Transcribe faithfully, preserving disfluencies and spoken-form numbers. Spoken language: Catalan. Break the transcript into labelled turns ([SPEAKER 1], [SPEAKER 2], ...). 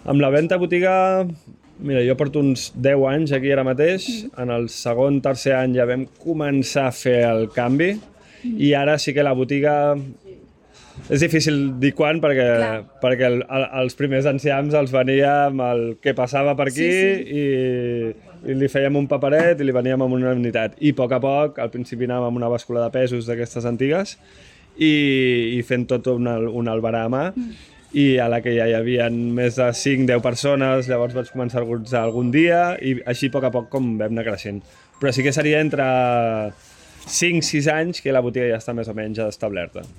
[SPEAKER 1] Amb la venda a botiga, mira, jo porto uns deu anys aquí ara mateix, en el segon, tercer any ja vam començar a fer el canvi i ara sí que la botiga... És difícil dir quan perquè, perquè el, el, els primers enciams els venia amb el que passava per aquí sí, sí. I, i li fèiem un paperet i li veníem amb una unitat. I a poc a poc, al principi anàvem amb una bàscula de pesos d'aquestes antigues i, i fent tot un, un albarà a mà. Mm. I a la que ja hi havia més de cinc deu persones, llavors vaig començar a organitzar algun dia i així a poc a poc com vam anar creixent. Però sí que seria entre cinc sis anys que la botiga ja està més o menys establerta.